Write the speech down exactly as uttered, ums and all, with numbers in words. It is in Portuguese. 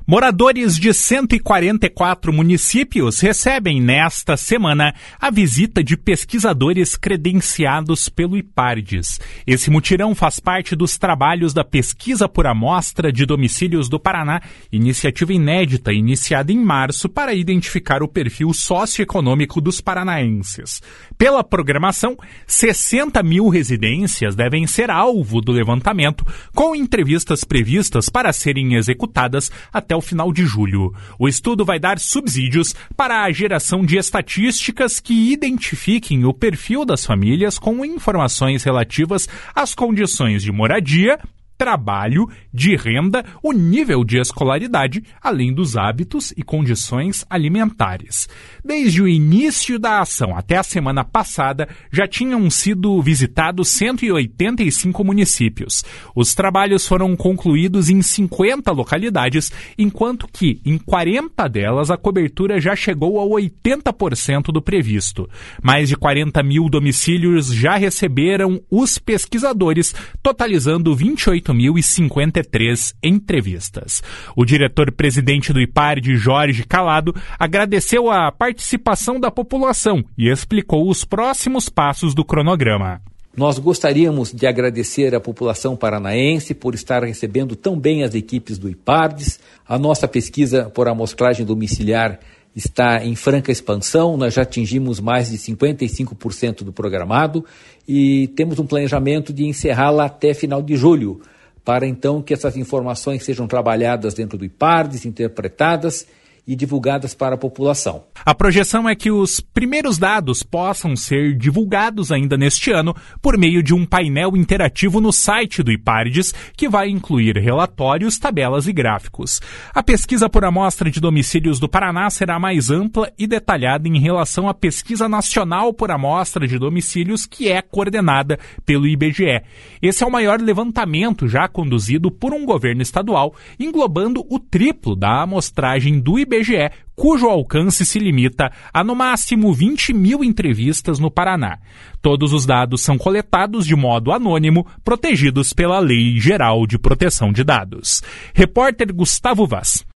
Moradores de cento e quarenta e quatro municípios recebem nesta semana a visita de pesquisadores credenciados pelo IPARDES. Esse mutirão faz parte dos trabalhos da Pesquisa por Amostra de Domicílios do Paraná, iniciativa inédita iniciada em março para identificar o perfil socioeconômico dos paranaenses. Pela programação, sessenta mil residências devem ser alvo do levantamento, com entrevistas previstas para serem executadas até o final de julho. O estudo vai dar subsídios para a geração de estatísticas que identifiquem o perfil das famílias com informações relativas às condições de moradia, trabalho, de renda, o nível de escolaridade, além dos hábitos e condições alimentares. Desde o início da ação até a semana passada, já tinham sido visitados cento e oitenta e cinco municípios. Os trabalhos foram concluídos em cinquenta localidades, enquanto que em quarenta delas a cobertura já chegou a oitenta por cento do previsto. Mais de quarenta mil domicílios já receberam os pesquisadores, totalizando vinte e oito mil e cinquenta e três entrevistas. O diretor-presidente do IPARDES, Jorge Calado, agradeceu a participação da população e explicou os próximos passos do cronograma. Nós gostaríamos de agradecer à população paranaense por estar recebendo tão bem as equipes do IPARDES. A nossa pesquisa por amostragem domiciliar está em franca expansão, nós já atingimos mais de cinquenta e cinco por cento do programado e temos um planejamento de encerrá-la até final de julho, para então que essas informações sejam trabalhadas dentro do IPARDES, interpretadas e divulgadas para a população. A projeção é que os primeiros dados possam ser divulgados ainda neste ano por meio de um painel interativo no site do IPARDES, que vai incluir relatórios, tabelas e gráficos. A pesquisa por amostra de domicílios do Paraná será mais ampla e detalhada em relação à pesquisa nacional por amostra de domicílios, que é coordenada pelo I B G E. Esse é o maior levantamento já conduzido por um governo estadual, englobando o triplo da amostragem do I B G E, cujo alcance se limita a no máximo vinte mil entrevistas no Paraná. Todos os dados são coletados de modo anônimo, protegidos pela Lei Geral de Proteção de Dados. Repórter Gustavo Vaz.